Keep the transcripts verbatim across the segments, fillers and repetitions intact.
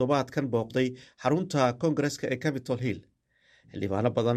todobaadkan booqday xarunta Koongareeska ee Capitol Hill. Xildhibaano badan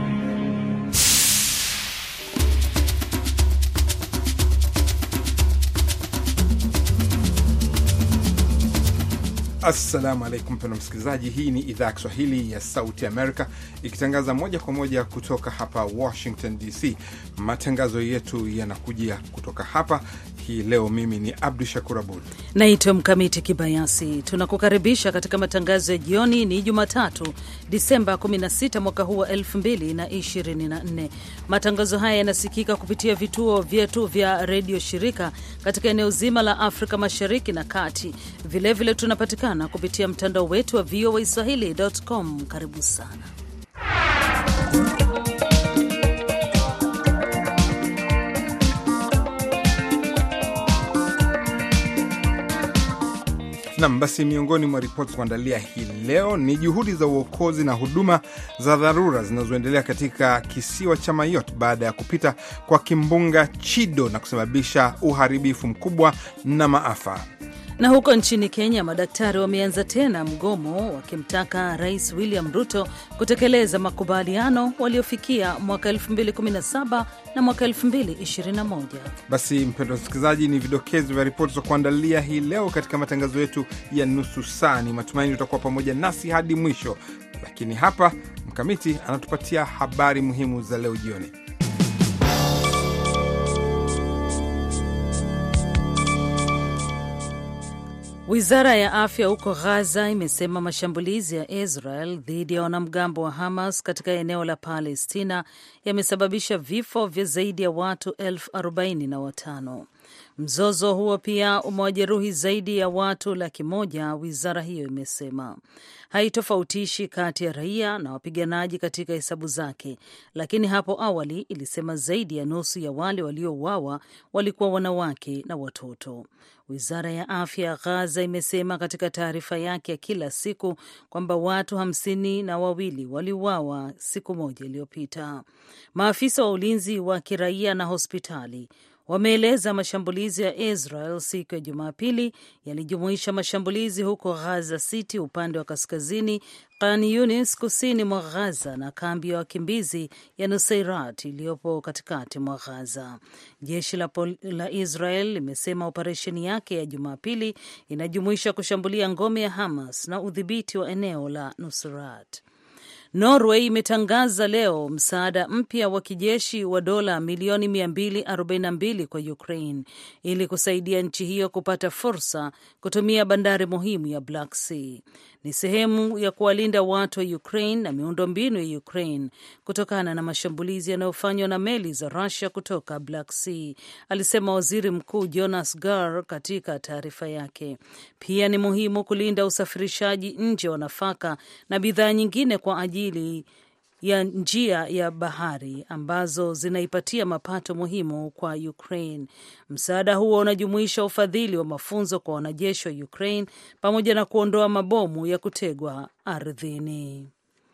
Assalamu alaikum mpendwa msikilizaji, hii ni idhaa ya Kiswahili ya Sauti Amerika ikitangaza moja kwa moja kutoka hapa Washington D C. Matangazo yetu yanakujia kutoka hapa hii leo. Mimi ni Abdu Shakur Abud. Naitwa Mkamiti Kibayasi. Tunakukaribisha katika matangazo ya jioni. Ni Jumatatu, Disemba kumi na sita mwaka huu wa elfu mbili na ishirini na nne. Matangazo haya yanasikika kupitia vituo vyetu vya redio shirika katika eneo zima la Afrika Mashariki na Kati. Vilevile vile tunapatikana kupitia mtandao wetu wa v o a swahili dot com. Karibu sana. Na basi, miongoni mwa ripoti kuandalia hii leo ni juhudi za uokozi na huduma za dharura zinazoendelea katika kisiwa cha Mayotte baada ya kupita kwa kimbunga Chido na kusababisha uharibifu mkubwa na maafa. Na huko nchini Kenya, madaktari wameanza tena mgomo wakimtaka Rais William Ruto kutekeleza makubaliano waliofikia mwaka elfu mbili kumi na saba na mwaka elfu mbili ishirini na moja. Basi mpendwa msikilizaji, ni vidokezo vya ripoti za kuandalia hii leo katika matangazo yetu ya nusu saa. Ni matumaini utakuwa pamoja nasi hadi mwisho, lakini hapa Mkamiti anatupatia habari muhimu za leo jioni. Wizara ya afya huko Gaza imesema mashambulizi ya Israel dhidi ya wanamgambo wa Hamas katika eneo la Palestina yamesababisha vifo vya zaidi ya watu elfu arobaini na watano. Mzozo huo pia umewajeruhi zaidi ya watu laki moja, wizara hiyo imesema. Haitofautishi kati ya raia na wapiganaji katika hesabu zake, lakini hapo awali ilisema zaidi ya nusu ya wale waliouawa walikuwa wanawake na watoto. Wizara ya afya ya Gaza imesema katika taarifa yake ya kila siku kwamba watu hamsini na wawili waliuawa siku moja iliyopita. Maafisa wa ulinzi wa kiraia na hospitali wameeleza mashambulizi ya Israel siku ya Jumapili yalijumuisha mashambulizi huko Gaza City upande wa kaskazini, Khan Yunis kusini mwa Gaza, na kambi ya wakimbizi ya Nuseirat iliyopo katikati mwa Gaza. Jeshi la, la Israel limesema operesheni yake ya Jumapili inajumuisha kushambulia ngome ya Hamas na udhibiti wa eneo la Nuseirat. Norway imetangaza leo msaada mpya wa kijeshi wa dola milioni mia mbili arobaini na mbili kwa Ukraine ili kusaidia nchi hiyo kupata fursa kutumia bandari muhimu ya Black Sea. Ni sehemu ya kuwalinda watu wa Ukraine na miundombinu ya Ukraine kutokana na mashambulizi yanayofanywa na meli za Russia kutoka Black Sea, alisema Waziri Mkuu Jonas Gar katika taarifa yake. Pia ni muhimu kulinda usafirishaji nje wa nafaka na bidhaa nyingine kwa ajili ya njia ya bahari ambazo zinaipatia mapato muhimu kwa Ukraine. Msaada huo unajumuisha ufadhili wa mafunzo kwa wanajeshi wa Ukraine pamoja na kuondoa mabomu ya kutegwa ardhini.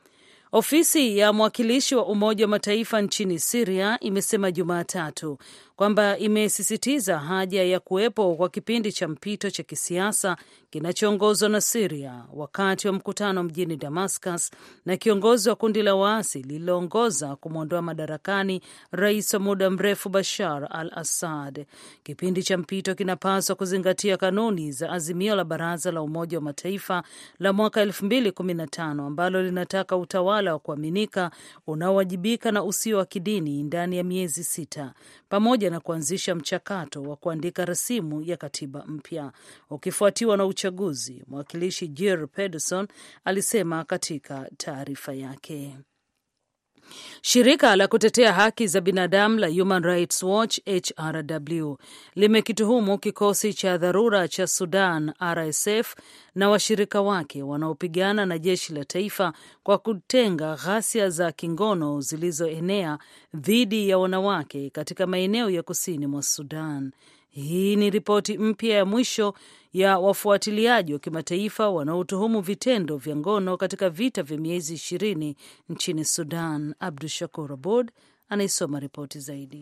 Ofisi ya mwakilishi wa Umoja wa Mataifa nchini Syria imesema Jumatatu kwamba imesisitiza haja ya kuwepo kwa kipindi cha mpito cha kisiasa kinachoongozwa na Syria wakati wa mkutano mjini Damascus na kiongozi wa kundi la waasi lililoongoza kumwondoa madarakani rais wa muda mrefu Bashar al-Assad. Kipindi cha mpito kinapaswa kuzingatia kanuni za azimio la Baraza la Umoja wa Mataifa la mwaka elfu mbili kumi na tano ambalo linataka utawala wa kuaminika, unaowajibika na usio wa kidini ndani ya miezi sita, pamoja na kuanzisha mchakato wa kuandika rasimu ya katiba mpya ukifuatiwa na uchaguzi, mwakilishi Geir Pedersen alisema katika taarifa yake. Shirika la kutetea haki za binadamu la Human Rights Watch H R W limekituhumu kikosi cha dharura cha Sudan R S F na washirika wake wanaopigana na jeshi la taifa kwa kutenga ghasia za kingono zilizoenea dhidi ya wanawake katika maeneo ya kusini mwa Sudan. Hii ni ripoti mpya ya mwisho ya wafuatiliaji wa kimataifa wanaotuhumu vitendo vya ngono katika vita vya miezi ishirini nchini Sudan. Abdu Shakur Abud anaisoma ripoti zaidi.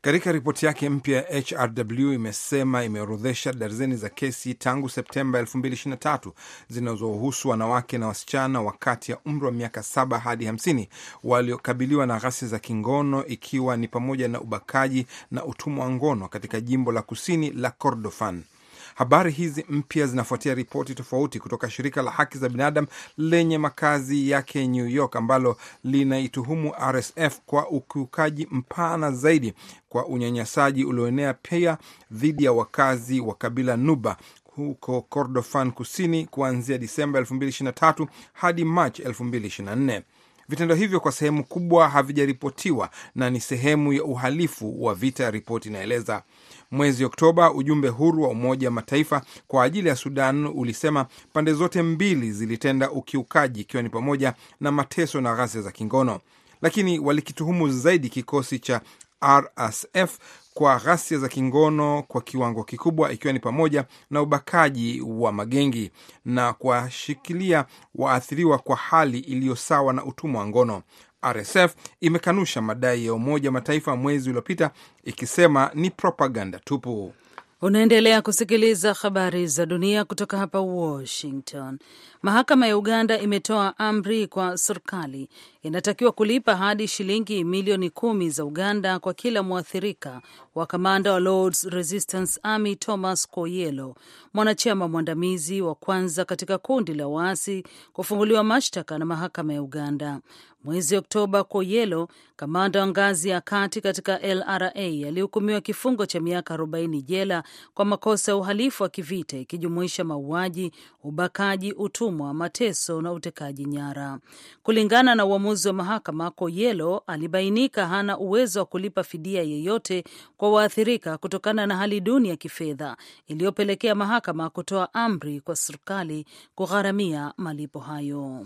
Katika ripoti yake mpya, H R W imesema imeorodhesha darzeni za kesi tangu Septemba elfu mbili ishirini na tatu zinazohusu wanawake na wasichana wakati ya umri wa miaka saba hadi hamsini waliokabiliwa na ghasia za kingono, ikiwa ni pamoja na ubakaji na utumwa wa ngono katika jimbo la kusini la Kordofan. Habari hizi mpya zinafuatia ripoti tofauti kutoka shirika la haki za binadamu lenye makazi yake New York, ambalo linaituhumu R S F kwa ukiukaji mpana zaidi kwa unyanyasaji ulioenea pia dhidi ya wakazi wa kabila Nuba huko Kordofan kusini kuanzia Disemba elfu mbili ishirini na tatu hadi Machi elfu mbili ishirini na nne. Vitendo hivyo kwa sehemu kubwa havijaripotiwa na ni sehemu ya uhalifu wa vita, ya ripoti inaeleza. Mwezi Oktoba, ujumbe huru wa Umoja wa Mataifa kwa ajili ya Sudan ulisema pande zote mbili zilitenda ukiukaji, ikiwa ni pamoja na mateso na ghasia za kingono, lakini walikituhumu zaidi kikosi cha R S F kwa ghasia za kingono kwa kiwango kikubwa, ikiwa ni pamoja na ubakaji wa magengi na kuwashikilia waathiriwa kwa hali iliyo sawa na utumwa wa ngono. R S F imekanusha madai ya Umoja wa Mataifa mwezi uliopita, ikisema ni propaganda tupu. Unaendelea kusikiliza habari za dunia kutoka hapa Washington. Mahakama ya Uganda imetoa amri kwa serikali inatakiwa kulipa hadi shilingi milioni kumi za Uganda kwa kila mwathirika wa kamanda wa Lord's Resistance Army Thomas Koyelo, mwanachama mwandamizi wa kwanza katika kundi la waasi, kufunguliwa mashtaka na mahakama ya Uganda. Mwezi Oktoba, Koyelo, kamanda wa ngazi ya kati katika L R A, alihukumiwa kifungo cha miaka arobaini jela kwa makosa ya uhalifu wa kivita, ikijumuisha mauaji, ubakaji, utumwa, mateso na utekaji nyara. Kulingana na uamuzi wa mahakama, Koyelo alibainika hana uwezo wa kulipa fidia yeyote kwa waathirika kutokana na hali duni ya kifedha iliyopelekea mahakama kutoa amri kwa serikali kugharamia malipo hayo.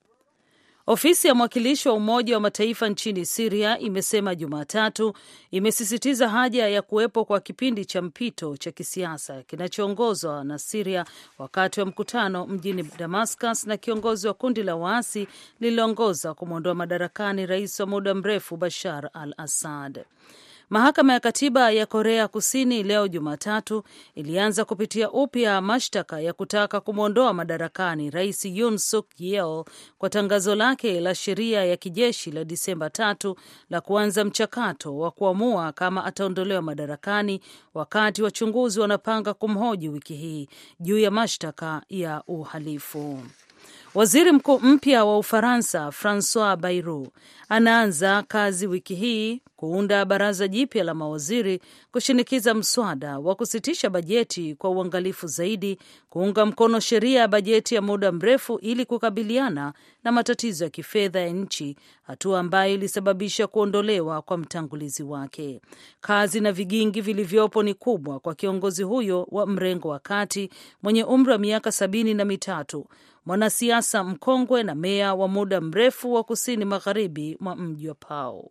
Ofisi ya mwakilishi wa Umoja wa Mataifa nchini Syria imesema Jumatatu imesisitiza haja ya kuwepo kwa kipindi cha mpito cha kisiasa kinachoongozwa na Syria wakati wa mkutano mjini Damascus na kiongozi wa kundi la waasi lililoongoza kumwondoa madarakani rais wa muda mrefu Bashar al-Assad. Mahakama ya Katiba ya Korea Kusini leo Jumatatu ilianza kupitia upya mashtaka ya kutaka kumwondoa madarakani Rais Yoon Suk Yeol kwa tangazo lake la sheria ya kijeshi la Disemba tatu la kuanza mchakato wa kuamua kama ataondolewa madarakani, wakati wachunguzi wanapanga kumhoji wiki hii juu ya mashtaka ya uhalifu. Waziri mkuu mpya wa Ufaransa Francois Bayrou anaanza kazi wiki hii kuunda baraza jipya la mawaziri kushinikiza mswada wa kusitisha bajeti kwa uangalifu zaidi, kuunga mkono sheria ya bajeti ya muda mrefu ili kukabiliana na matatizo ya kifedha ya nchi, hatua ambayo ilisababisha kuondolewa kwa mtangulizi wake. Kazi na vigingi vilivyopo ni kubwa kwa kiongozi huyo wa mrengo wa kati mwenye umri wa miaka sabini na mitatu, mwanasiasa mkongwe na meya wa muda mrefu wa kusini magharibi mwa mji wa Pau.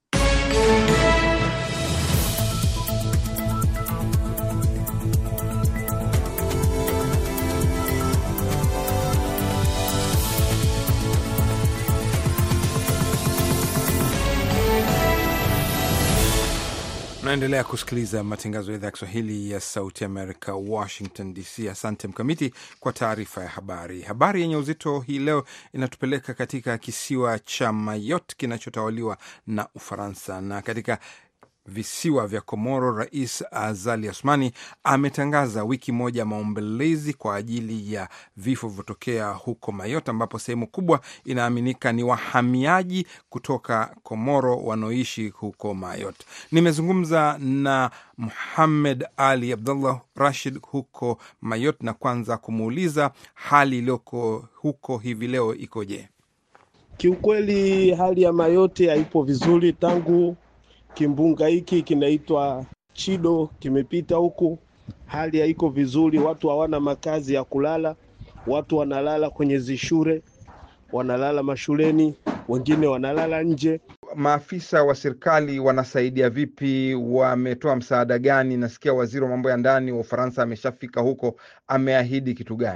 Naendelea kusikiliza matangazo ya idhaa ya Kiswahili ya Sauti Amerika, Washington D C. Asante Mkamiti kwa taarifa ya habari. Habari yenye uzito hii leo inatupeleka katika kisiwa cha Mayotte kinachotawaliwa na Ufaransa. Na katika visiwa vya Komoro, Rais Azali Asmani ametangaza wiki moja maombolezi kwa ajili ya vifo vilivyotokea huko Mayotte, ambapo sehemu kubwa inaaminika ni wahamiaji kutoka Komoro wanaoishi huko Mayotte. Nimezungumza na Muhammad Ali Abdullah Rashid huko Mayotte na kwanza kumuuliza hali iliyoko huko hivi leo ikoje. Kiukweli hali ya Mayotte haipo vizuri tangu kimbunga hiki kinaitwa Chido kimepita huku. Hali haiko vizuri, watu hawana makazi ya kulala, watu wanalala kwenye zishure, wanalala mashuleni, wengine wanalala nje. Maafisa wa serikali wanasaidia vipi? Wametoa msaada gani? Nasikia waziri wa mambo ya ndani wa Ufaransa ameshafika huko, ameahidi kitu gani?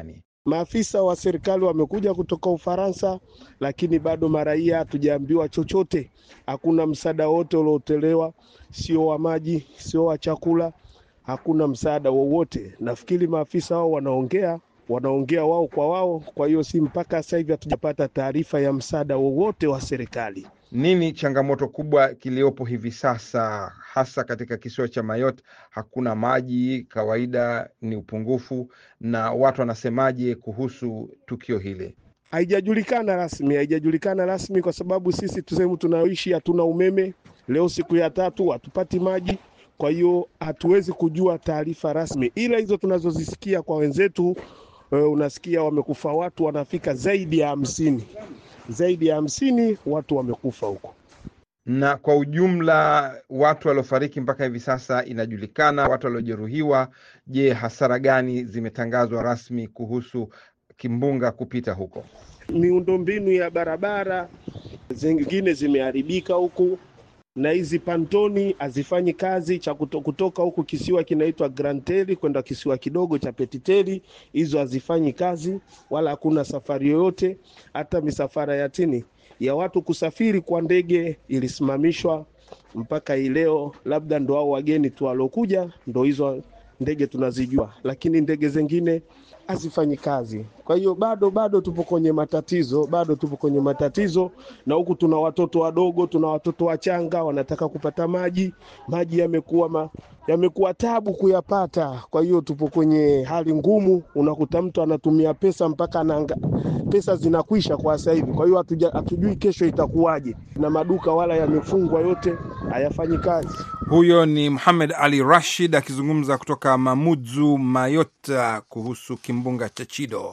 Maafisa wa serikali wamekuja kutoka Ufaransa, lakini bado maraia hatujaambiwa chochote. Hakuna msaada wote uliotolewa, sio wa maji, sio wa chakula, hakuna msaada wowote. Nafikiri maafisa wao wanaongea, wanaongea wao kwa wao, kwa hiyo si mpaka sasa hivi hatujapata taarifa ya msaada wowote wa serikali. Nini changamoto kubwa kiliopo hivi sasa hasa katika kisiwa cha Mayotte? Hakuna maji, kawaida ni upungufu, na watu wanasemaje kuhusu tukio hili? Haijajulikana rasmi, haijajulikana rasmi kwa sababu sisi tuseme tunaoishi hatuna umeme. Leo siku ya tatu hatupati maji. Kwa hiyo hatuwezi kujua taarifa rasmi. Ila hizo tunazozisikia kwa wenzetu, uh, unasikia wamekufa watu wanafika zaidi ya hamsini. Zaidi ya hamsini watu wamekufa huko. Na kwa ujumla watu waliofariki mpaka hivi sasa inajulikana, watu waliojeruhiwa, je, hasara gani zimetangazwa rasmi kuhusu kimbunga kupita huko? Miundombinu ya barabara zingine zimeharibika huku, na hizi pantoni hazifanyi kazi. Cha kutoka huku kisiwa kinaitwa Granteli kwenda kisiwa kidogo cha Petiteli, hizo hazifanyi kazi wala hakuna safari yoyote. Hata misafara ya tini ya watu kusafiri kwa ndege ilisimamishwa mpaka leo. Labda ndo hao wageni tu walokuja ndo hizo ndege tunazijua, lakini ndege zingine hazifanyi kazi. Kwa hiyo bado bado tupo kwenye matatizo, bado tupo kwenye matatizo. Na huku tuna watoto wadogo, tuna watoto wachanga wanataka kupata maji. Maji yamekuwa ma, yamekuwa tabu kuyapata. Kwa hiyo tupo kwenye hali ngumu. Unakuta mtu anatumia pesa mpaka ananga, pesa zinakwisha kwa sasa hivi. Kwa hiyo hatujui kesho itakuwaje. Na maduka wala yamefungwa yote, hayafanyi kazi. Huyo ni Muhammad Ali Rashid akizungumza kutoka Mamoudzou, Mayotte kuhusu kimbunga cha Chido.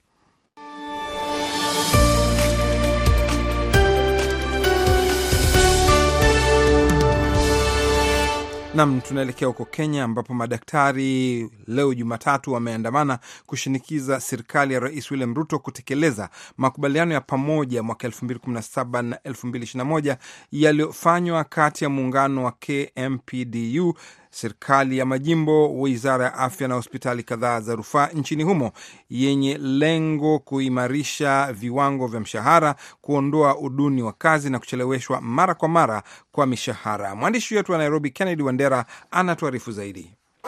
Nam, tunaelekea huko Kenya ambapo madaktari leo Jumatatu wameandamana kushinikiza serikali ya Rais William Ruto kutekeleza makubaliano ya pamoja mwaka elfu mbili kumi na saba na elfu mbili ishirini na moja yaliyofanywa kati ya muungano wa K M P D U, serikali ya majimbo, wizara ya afya na hospitali kadhaa za rufaa nchini humo, yenye lengo kuimarisha viwango vya mshahara, kuondoa uduni wa kazi na kucheleweshwa mara kwa mara kwa mishahara. Mwandishi wetu wa Nairobi Kennedy Wandera anatuarifu zaidi.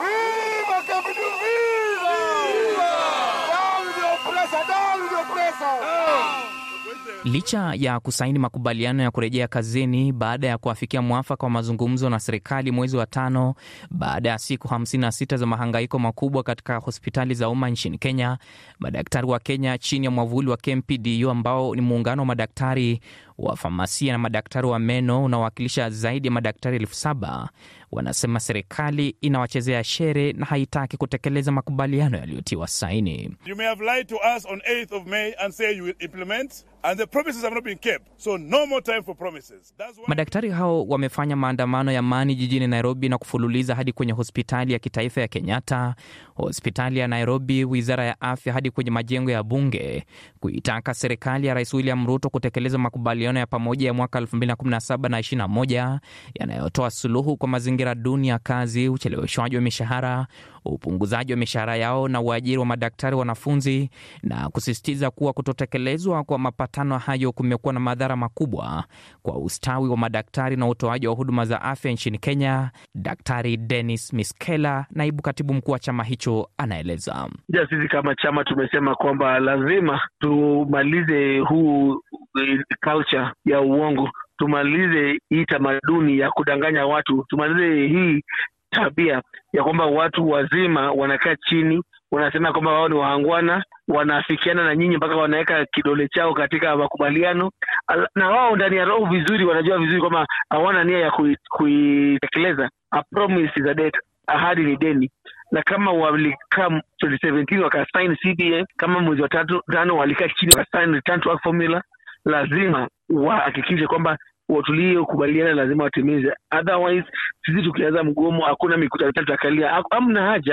Licha ya kusaini makubaliano ya kurejea kazini baada ya kuafikia mwafaka wa mazungumzo na serikali mwezi wa tano, baada ya siku hamsini na sita za mahangaiko makubwa katika hospitali za umma nchini Kenya, madaktari wa Kenya chini ya mwavuli wa K M P D U ambao ni muungano wa madaktari wa famasia na madaktari wa meno unawakilisha zaidi ya madaktari elfu saba wanasema serikali inawachezea shere na haitaki kutekeleza makubaliano yaliyotiwa saini. You may have lied to us on eighth of May and say you will implement, and the promises have not been kept. So no more time for promises. That's why... Madaktari hao wamefanya maandamano ya amani jijini Nairobi na kufululiza hadi kwenye hospitali ya kitaifa ya Kenyatta, hospitali ya Nairobi, wizara ya afya, hadi kwenye majengo ya bunge, kuitaka serikali ya Rais William Ruto kutekeleza makubaliano ya pamoja ya mwaka elfu mbili kumi na saba na ishirini na moja yanayotoa suluhu kwa mazingira duni ya kazi, ucheleweshwaji wa mishahara, upunguzaji wa mishahara yao na uajiri wa madaktari wanafunzi, na kusisitiza kuwa kutotekelezwa kwa mapatano hayo kumekuwa na madhara makubwa kwa ustawi wa madaktari na utoaji wa huduma za afya nchini Kenya. Daktari Dennis Miskela, naibu katibu mkuu wa chama hicho, anaeleza. Ja, sisi kama chama tumesema kwamba lazima tumalize huu culture ya uongo, tumalize hii tamaduni ya kudanganya watu, tumalize hii tabia ya kwamba watu wazima wanakaa chini wanasema kwamba wao ni wahangwana, wanaafikiana na nyinyi mpaka wanaweka kidole chao katika makubaliano, na wao ndani ya roho vizuri wanajua vizuri kwamba hawana nia ya kuitekeleza. A promise is a debt, ahadi ni deni. Na kama walikaa twenty seventeen wakasign C B A, kama mwezi wa tatu tano walikaa chini wakasign return to work formula, lazima wahakikishe kwamba watulie kubaliana, lazima watimize. Otherwise sisi tukianza mgomo hakuna mikutano tutakalia. Hamna haja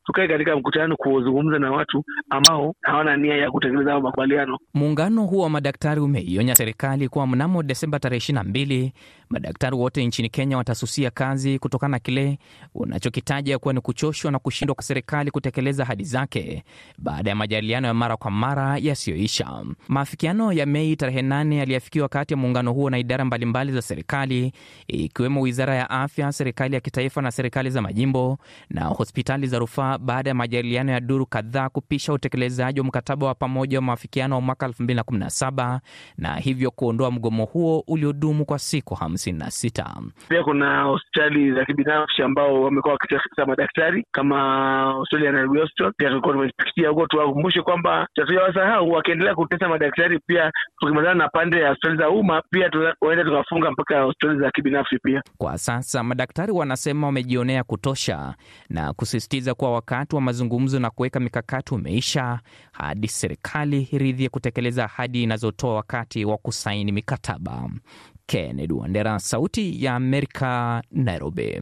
tukae katika mkutano kuzungumza na watu ambao hawana nia ya kutekeleza makubaliano. Muungano huo wa madaktari umeionya serikali kuwa mnamo Desemba tarehe ishirini na mbili madaktari wote nchini Kenya watasusia kazi kutokana na kile unachokitaja kuwa ni kuchoshwa na kushindwa kwa serikali kutekeleza ahadi zake baada ya majadiliano ya mara kwa mara yasiyoisha. Maafikiano ya Mei tarehe nane yaliafikiwa kati ya muungano huo na idara mbalimbali za serikali ikiwemo Wizara ya Afya, serikali ya kitaifa na serikali za majimbo na hospitali za rufaa baada ya majadiliano ya duru kadhaa kupisha utekelezaji wa mkataba wa pamoja wa maafikiano wa mwaka elfu mbili na kumi na saba na hivyo kuondoa mgomo huo uliodumu kwa siku hamsini na sita. Pia kuna hospitali za kibinafsi ambao wamekuwa wakitafuta madaktari kama hospitali ya Nairobi Hospital. Pia tulikuwa tumefikia huko tuwakumbushe kwamba tusiwasahau wakiendelea kutesa madaktari. Pia tukimalizana na pande ya hospitali za umma pia tuende tukafunga mpaka hospitali za kibinafsi pia. Kwa sasa madaktari wanasema wamejionea kutosha na kusisitiza kuwa wakati wa mazungumzo na kuweka mikakati umeisha hadi serikali iridhie kutekeleza ahadi inazotoa wakati wa kusaini mikataba. Kennedy Wandera, Sauti ya Amerika, Nairobi.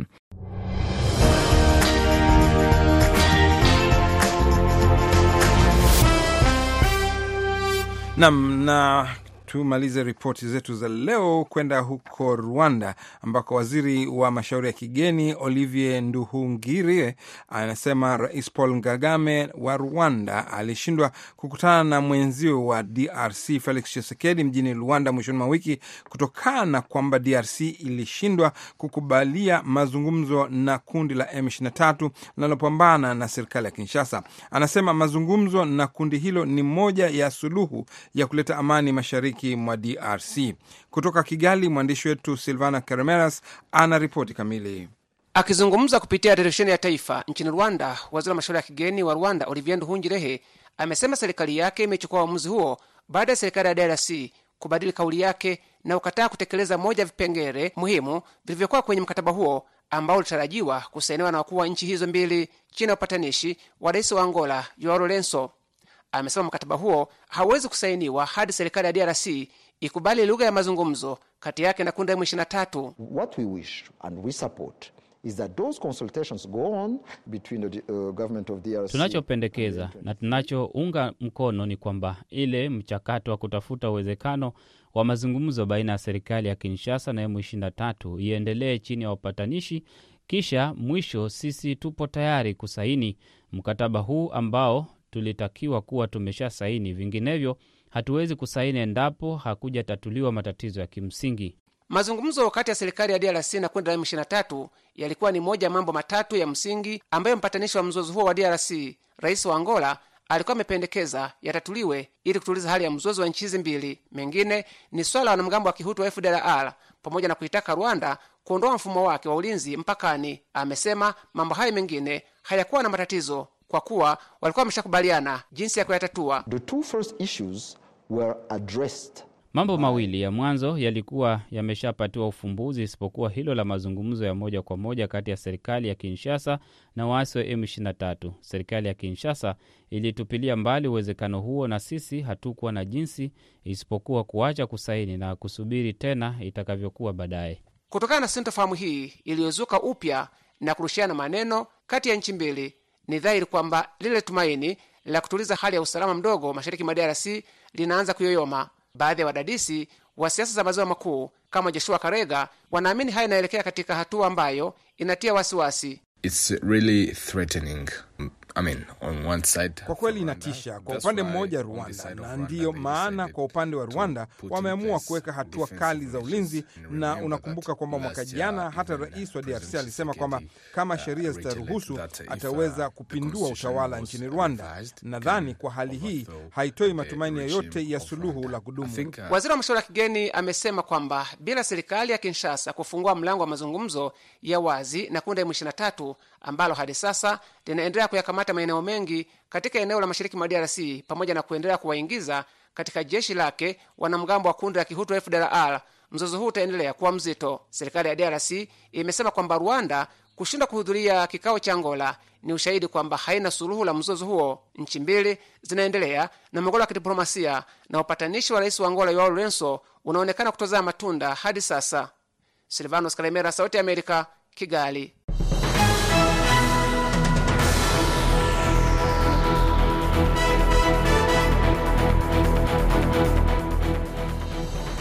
Nam na tumalize ripoti zetu za leo kwenda huko Rwanda ambako waziri wa mashauri ya kigeni Olivier Nduhungirehe anasema Rais Paul Kagame wa Rwanda alishindwa kukutana na mwenzio wa D R C Felix Tshisekedi mjini Rwanda mwishoni mwa wiki kutokana na kwamba D R C ilishindwa kukubalia mazungumzo na kundi la M ishirini na tatu linalopambana na serikali ya Kinshasa. Anasema mazungumzo na kundi hilo ni moja ya suluhu ya kuleta amani mashariki mwa D R C. Kutoka Kigali, mwandishi wetu Silvana Karemeras ana ripoti kamili. Akizungumza kupitia televisheni ya taifa nchini Rwanda, waziri wa mashauri ya kigeni wa Rwanda Olivier Nduhungirehe amesema serikali yake imechukua uamuzi huo baada ya serikali ya D R C kubadili kauli yake na kukataa kutekeleza moja vipengele muhimu vilivyokuwa kwenye mkataba huo ambao ulitarajiwa kusainiwa na wakuu wa nchi hizo mbili chini ya upatanishi wa rais wa Angola Joao Lourenço. Amesema mkataba huo hauwezi kusainiwa hadi serikali ya D R C ikubali lugha ya mazungumzo kati yake na kundi la M ishirini na tatu. What we wish and we support is that those consultations go on between the uh, government of D R C. Tunachopendekeza na tunachounga mkono ni kwamba ile mchakato wa kutafuta uwezekano wa mazungumzo baina ya serikali ya Kinshasa na M ishirini na tatu iendelee chini ya upatanishi, kisha mwisho sisi tupo tayari kusaini mkataba huu ambao tulitakiwa kuwa tumesha saini. Vinginevyo hatuwezi kusaini endapo hakuja tatuliwa matatizo ya kimsingi. Mazungumzo kati ya serikali ya D R C na kundi la M ishirini na tatu yalikuwa ni moja mambo matatu ya msingi ambayo mpatanishi wa mzozo huo wa D R C, rais wa Angola, alikuwa amependekeza yatatuliwe ili kutuliza hali ya mzozo wa nchi hizi mbili. Mengine ni swala la wanamgambo wa Kihutu wa F D L R pamoja na kuitaka Rwanda kuondoa mfumo wake wa ulinzi mpakani. Amesema mambo hayo mengine hayakuwa na matatizo kwa kuwa walikuwa wameshakubaliana jinsi ya kuyatatua. The two first issues were addressed. Mambo mawili ya mwanzo yalikuwa yameshapatiwa ufumbuzi isipokuwa hilo la mazungumzo ya moja kwa moja kati ya serikali ya Kinshasa na waasi wa M ishirini na tatu. Serikali ya Kinshasa ilitupilia mbali uwezekano huo na sisi hatukuwa na jinsi isipokuwa kuacha kusaini na kusubiri tena itakavyokuwa baadaye. Kutokana na sintofahamu hii iliyozuka upya na kurushiana maneno kati ya nchi mbili, ni dhahiri kwamba lile tumaini la kutuliza hali ya usalama mdogo mashariki mwa D R C linaanza kuyoyoma. Baadhi ya wadadisi wa siasa za maziwa makuu kama Joshua Karega wanaamini haya inaelekea katika hatua ambayo inatia wasiwasi. It's really threatening. I mean, on one side, kwa kweli inatisha kwa upande mmoja Rwanda, na ndiyo maana kwa upande wa Rwanda wameamua kuweka hatua kali za ulinzi. Na unakumbuka kwamba mwaka jana hata rais wa D R C alisema kwamba kama sheria zitaruhusu ataweza kupindua utawala nchini Rwanda. Nadhani kwa hali hii haitoi matumaini yoyote ya suluhu la kudumu. Waziri wa mashauri ya kigeni amesema kwamba bila serikali ya Kinshasa kufungua mlango wa mazungumzo ya wazi na kundi la M ishirini na tatu ambalo hadi sasa linaendelea kuyakamata maeneo mengi katika eneo la mashariki mwa D R C pamoja na kuendelea kuwaingiza katika jeshi lake wanamgambo wa kundi la Kihutu F D L R, mzozo huu utaendelea kuwa mzito. Serikali ya D R C imesema kwamba Rwanda kushindwa kuhudhuria kikao cha Angola ni ushahidi kwamba haina suluhu la mzozo huo. Nchi mbili zinaendelea na mgogoro wa kidiplomasia na upatanishi wa rais wa Angola Joao Lourenço unaonekana kutozaa matunda hadi sasa. Silvanos Kalemera, Sauti ya Amerika, Kigali.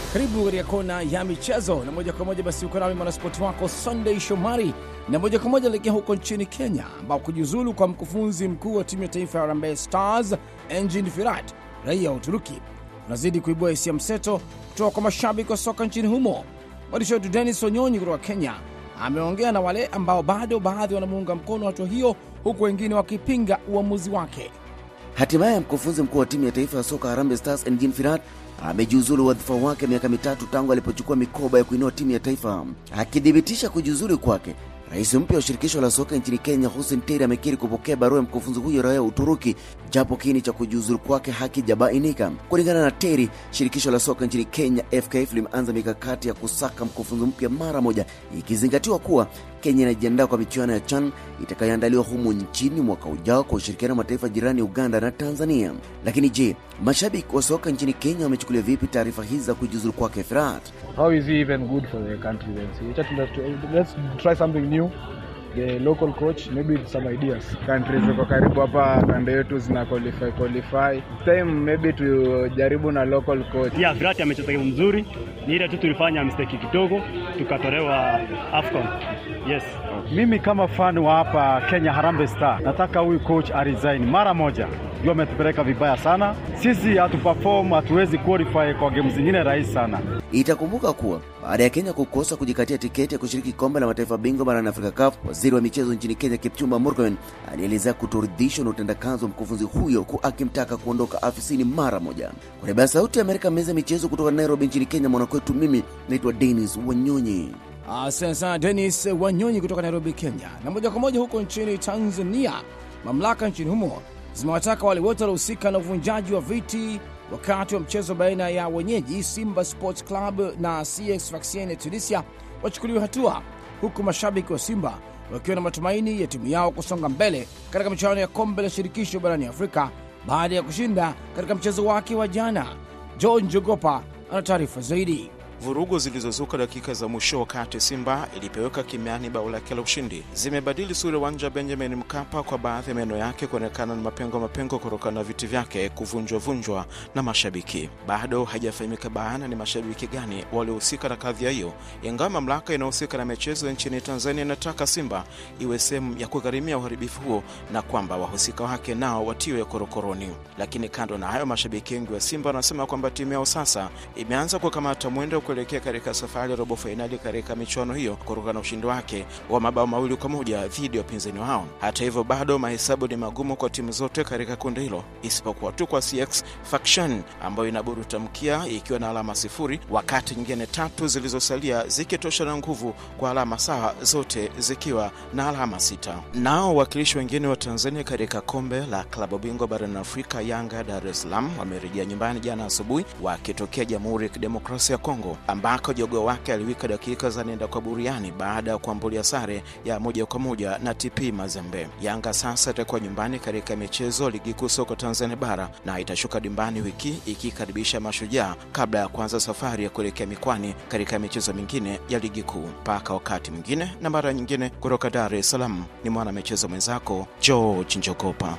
Karibu katika kona ya michezo, na moja kwa moja basi uko nami mwanaspoti wako Sunday Shomari, na moja kwa moja lekea huko nchini Kenya, ambao kujiuzulu kwa mkufunzi mkuu wa timu ya taifa ya Harambee Stars Engin Firat, raia wa Uturuki, unazidi kuibua hisia mseto kutoka kwa mashabiki wa soka nchini humo. Mwandishi wetu Dennis Onyonyi kutoka Kenya ameongea na wale ambao bado baadhi wanamuunga mkono hatua hiyo, huku wengine wakipinga uamuzi wake. Hatimaye mkufunzi mkuu wa timu ya taifa ya soka Harambee Stars Engin Firat amejiuzulu wadhifa wake miaka mitatu tangu alipochukua mikoba ya kuinua timu ya taifa. Akidhibitisha kujiuzulu kwake, rais mpya wa shirikisho la soka nchini Kenya Hussein Teri amekiri kupokea barua ya mkufunzi huyo raia wa Uturuki, japo kiini cha kujiuzulu kwake hakijabainika. Kulingana na Teri, shirikisho la soka nchini Kenya F K F limeanza mikakati ya kusaka mkufunzi mpya mara moja, ikizingatiwa kuwa Kenya inajiandaa kwa michuano ya CHAN itakayoandaliwa humu nchini mwaka ujao kwa ushirikiano na mataifa jirani Uganda na Tanzania. Lakini je, mashabiki wa soka nchini Kenya wamechukulia vipi taarifa hizi za kujiuzulu kwake Firat? How is he even good for the country then? So let's try something new. The local coach, maybe some ideas. Countries ziko karibu hapa, kanda yetu zina qualify qualify. Time maybe tujaribu na local coach. Yeah, Firat amecheza game mzuri. Ni ile tu tulifanya mistake kidogo, tukatolewa AFCON. Yes. Mimi kama fan wa hapa Kenya Harambee Star, nataka huyu coach aresign mara moja. Yeye ametupeleka vibaya sana. Sisi hatuperform, hatuwezi qualify kwa game zingine rahisi sana. Itakumbuka kuwa baada ya Kenya kukosa kujikatia tiketi ya kushiriki kombe la mataifa bingwa barani Afrika CAF, waziri wa michezo nchini Kenya Kipchumba Murkomen alielezea kutoridhishwa na utendakazi wa mkufunzi huyo, akimtaka kuondoka afisini mara moja. Kwa niaba ya Sauti ya Amerika, meza michezo kutoka Nairobi nchini Kenya, mwanakwetu mimi naitwa Dennis Wanyonyi. Asante sana Dennis Wanyonyi kutoka Nairobi, Kenya. Na moja kwa moja huko nchini Tanzania, mamlaka nchini humo zimewataka wale wote waliohusika na uvunjaji wa viti wakati wa mchezo baina ya wenyeji Simba Sports Club na C X Sfaxien ya Tunisia wachukuliwe hatua, huku mashabiki wa Simba wakiwa na matumaini ya timu yao kusonga mbele katika michuano ya kombe la shirikisho barani Afrika baada ya kushinda katika mchezo wake wa jana. John Jogopa ana taarifa zaidi. Vurugu zilizozuka dakika za mwisho wakati Simba ilipeweka kimiani bao lake la ushindi zimebadili sura uwanja Benjamin Mkapa, kwa baadhi ya maeneo yake kuonekana na mapengo mapengo kutokana na viti vyake kuvunjwa vunjwa na mashabiki. Bado haijafahamika bayana ni mashabiki gani waliohusika na kadhia hiyo, ingawa mamlaka inayohusika na michezo nchini Tanzania inataka Simba iwe sehemu ya kugharimia uharibifu huo na kwamba wahusika wake nao watiwe korokoroni. Lakini kando na hayo, mashabiki wengi wa Simba wanasema kwamba timu yao sasa imeanza kukamata mwendo kuelekea katika safari ya robo finali katika michuano hiyo kutokana na ushindi wake wa mabao mawili kwa moja dhidi ya wapinzani wao. Hata hivyo, bado mahesabu ni magumu kwa timu zote katika kundi hilo, isipokuwa tu kwa C X Sfaxien ambayo inaburuta mkia ikiwa na alama sifuri, wakati nyingine tatu zilizosalia zikitosha na nguvu kwa alama sawa, zote zikiwa na alama sita. Nao wakilishi wengine wa Tanzania katika kombe la klabu bingwa barani Afrika, Yanga Dar es Salaam, wamerejea nyumbani jana asubuhi wakitokea Jamhuri ya Kidemokrasia ya Kongo, ambako jogoo wake aliwika dakika za nenda kwa buriani baada ya kuambulia sare ya moja kwa moja na T P Mazembe. Yanga sasa itakuwa nyumbani katika michezo ligi kuu soka Tanzania bara na itashuka dimbani wiki ikikaribisha Mashujaa kabla ya kuanza safari ya kuelekea mikwani katika michezo mingine ya ligi kuu. Paka wakati mwingine na mara nyingine, kutoka Dar es Salaam ni mwana michezo mwenzako George Njogopa.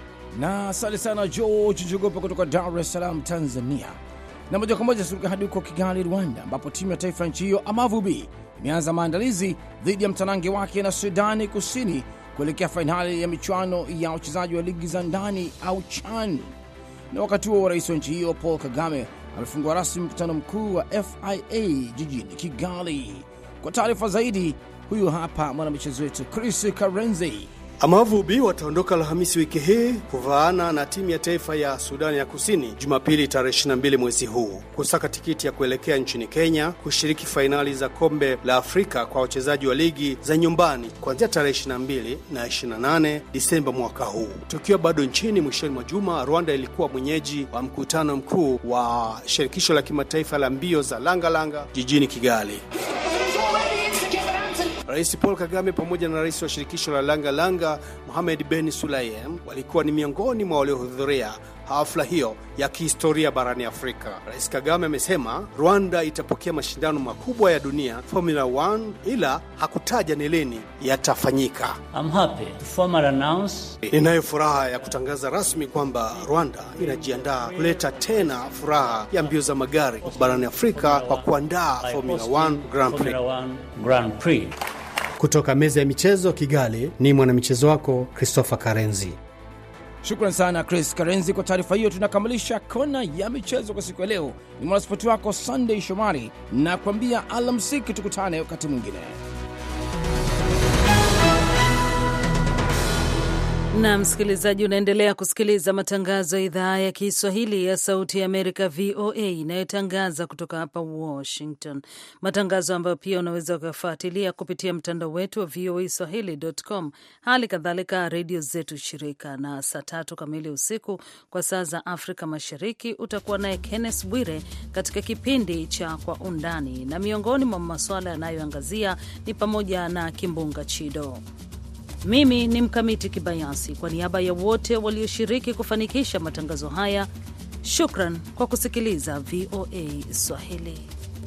Na asante sana George Njogopa kutoka Dar es Salaam, Tanzania. Na moja kwa moja suruka hadi huko Kigali, Rwanda, ambapo timu ya taifa nchi hiyo Amavubi imeanza maandalizi dhidi ya mtanange wake na Sudani Kusini kuelekea fainali ya michuano ya uchezaji wa ligi za ndani au CHAN. Na wakati huo rais wa nchi hiyo Paul Kagame amefungua rasmi mkutano mkuu wa F I A jijini Kigali. Kwa taarifa zaidi, huyu hapa mwanamichezo wetu Chris Karenzi. Amavubi wataondoka Alhamisi wiki hii kuvaana na timu ya taifa ya Sudani ya Kusini Jumapili tarehe ishirini na mbili mwezi huu kusaka tikiti ya kuelekea nchini Kenya kushiriki fainali za kombe la Afrika kwa wachezaji wa ligi za nyumbani kuanzia tarehe ishirini na mbili na ishirini na nane Disemba mwaka huu. Tukiwa bado nchini, mwishoni mwa juma Rwanda ilikuwa mwenyeji wa mkutano mkuu wa shirikisho la kimataifa la mbio za langa langa jijini Kigali. Rais Paul Kagame pamoja na rais wa shirikisho la langa langa Mohamed Ben Sulayem walikuwa ni miongoni mwa waliohudhuria hafla hiyo ya kihistoria barani Afrika. Rais Kagame amesema Rwanda itapokea mashindano makubwa ya dunia Formula one, ila hakutaja ni lini yatafanyika. I'm happy to formally announce. Ninayo furaha ya kutangaza rasmi kwamba Rwanda inajiandaa kuleta tena furaha ya mbio za magari barani Afrika kwa kuandaa Formula one Grand Prix. Formula one Grand Prix. Kutoka meza ya michezo Kigali, ni mwanamichezo wako Christopher Karenzi. Shukrani sana Chris Karenzi kwa taarifa hiyo. Tunakamilisha kona ya michezo kwa siku ya leo. Ni mwanaspoti wako Sunday Shomari na kuambia alamsiki, tukutane wakati mwingine. Na msikilizaji, unaendelea kusikiliza matangazo ya idhaa ya Kiswahili ya Sauti ya Amerika V O A inayotangaza kutoka hapa Washington. Matangazo ambayo pia unaweza kufuatilia kupitia mtandao wetu wa v o a swahili dot com, hali kadhalika redio zetu shirika. Na saa tatu kamili usiku kwa saa za Afrika Mashariki utakuwa naye Kenneth Bwire katika kipindi cha Kwa Undani, na miongoni mwa masuala yanayoangazia ni pamoja na kimbunga Chido. Mimi ni Mkamiti Kibayasi, kwa niaba ya wote walioshiriki kufanikisha matangazo haya, shukran kwa kusikiliza V O A Swahili.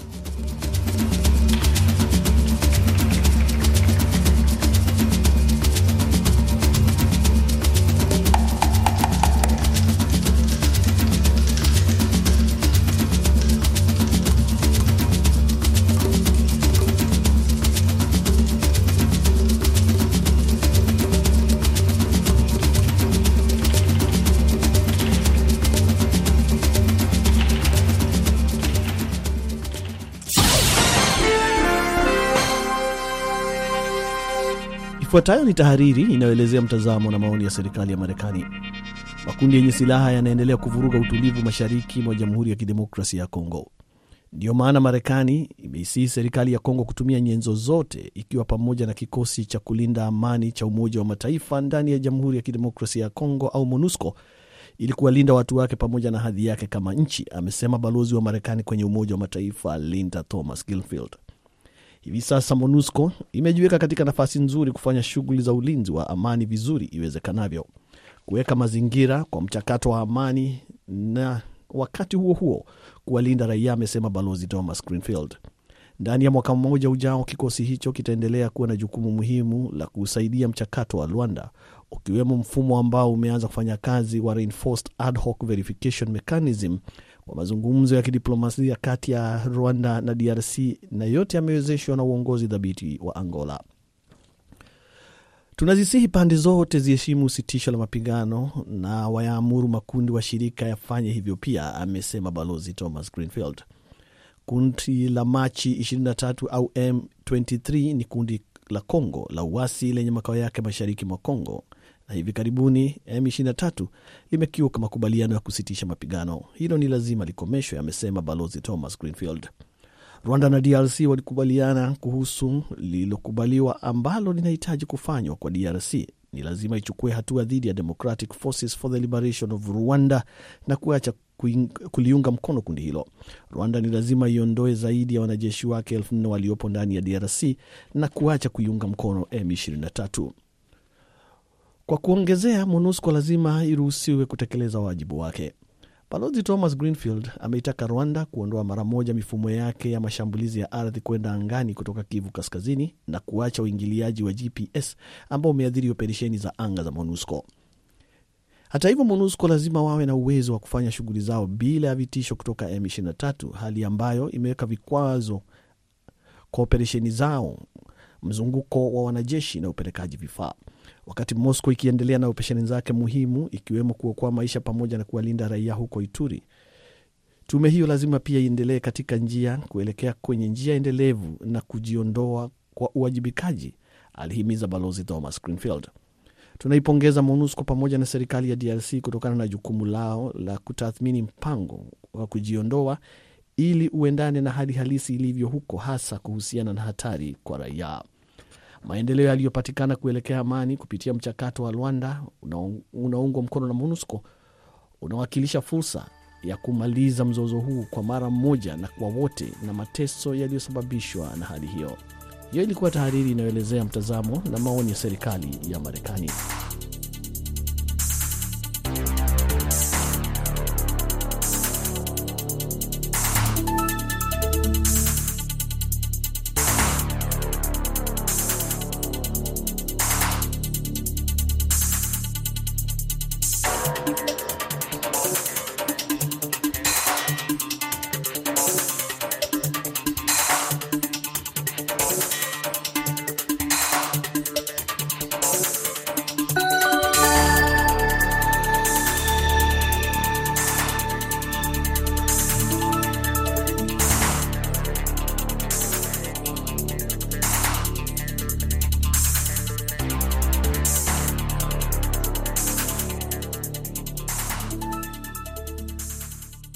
Ifuatayo ni tahariri inayoelezea mtazamo na maoni ya serikali ya Marekani. Makundi yenye silaha yanaendelea kuvuruga utulivu mashariki mwa Jamhuri ya Kidemokrasia ya Kongo. Ndio maana Marekani imeisihi serikali ya Kongo kutumia nyenzo zote, ikiwa pamoja na kikosi cha kulinda amani cha Umoja wa Mataifa ndani ya Jamhuri ya Kidemokrasia ya Kongo au MONUSCO, ili kuwalinda watu wake pamoja na hadhi yake kama nchi, amesema balozi wa Marekani kwenye Umoja wa Mataifa Linda Thomas Greenfield. Hivi sasa MONUSCO imejiweka katika nafasi nzuri kufanya shughuli za ulinzi wa amani vizuri iwezekanavyo, kuweka mazingira kwa mchakato wa amani na wakati huo huo kuwalinda raia, amesema balozi Thomas Greenfield. Ndani ya mwaka mmoja ujao, kikosi hicho kitaendelea kuwa na jukumu muhimu la kusaidia mchakato wa Rwanda, ukiwemo mfumo ambao umeanza kufanya kazi wa Reinforced Ad Hoc Verification Mechanism wa mazungumzo ya kidiplomasia kati ya Rwanda na D R C, na yote yamewezeshwa na uongozi dhabiti wa Angola. Tunazisihi pande zote ziheshimu sitisho la mapigano na wayaamuru makundi wa shirika yafanye hivyo pia, amesema balozi Thomas Greenfield. Kundi la Machi ishirini na tatu au M ishirini na tatu ni kundi la Kongo la uasi lenye makao yake mashariki mwa Kongo, na hivi karibuni M ishirini na tatu limekiuka makubaliano ya kusitisha mapigano. Hilo ni lazima likomeshwe, amesema balozi Thomas Greenfield. Rwanda na D R C walikubaliana kuhusu lililokubaliwa ambalo linahitaji kufanywa kwa D R C. Ni lazima ichukue hatua dhidi ya Democratic Forces for the Liberation of Rwanda na kuacha kuliunga mkono kundi hilo. Rwanda ni lazima iondoe zaidi ya wanajeshi wake elfu nne waliopo ndani ya D R C na kuacha kuiunga mkono M ishirini na tatu. Kwa kuongezea, MONUSCO lazima iruhusiwe kutekeleza wajibu wake. Balozi Thomas Greenfield ameitaka Rwanda kuondoa mara moja mifumo yake ya mashambulizi ya ardhi kwenda angani kutoka Kivu Kaskazini na kuacha uingiliaji wa G P S ambao umeathiri operesheni za anga za MONUSCO. Hata hivyo, MONUSCO lazima wawe na uwezo wa kufanya shughuli zao bila ya vitisho kutoka M ishirini na tatu, hali ambayo imeweka vikwazo kwa operesheni zao, mzunguko wa wanajeshi na upelekaji vifaa. Wakati Moscow ikiendelea na operesheni zake muhimu, ikiwemo kuokoa maisha pamoja na kuwalinda raia huko Ituri, tume hiyo lazima pia iendelee katika njia kuelekea kwenye njia endelevu na kujiondoa kwa uwajibikaji, alihimiza balozi Thomas Greenfield. Tunaipongeza MONUSCO pamoja na serikali ya D R C kutokana na jukumu lao la kutathmini mpango wa kujiondoa ili uendane na hali halisi ilivyo huko, hasa kuhusiana na hatari kwa raia. Maendeleo yaliyopatikana kuelekea amani kupitia mchakato wa Rwanda unaungwa mkono na MONUSCO unawakilisha fursa ya kumaliza mzozo huu kwa mara moja na kwa wote na mateso yaliyosababishwa na hali hiyo. Hiyo ilikuwa tahariri inayoelezea mtazamo na maoni ya serikali ya Marekani.